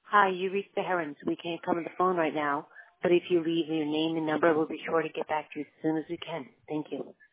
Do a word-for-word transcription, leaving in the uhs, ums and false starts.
Hi, you reached the Herons. We can't come on the phone right now, but if you leave your name and number, we'll be sure to get back to you as soon as we can. Thank you.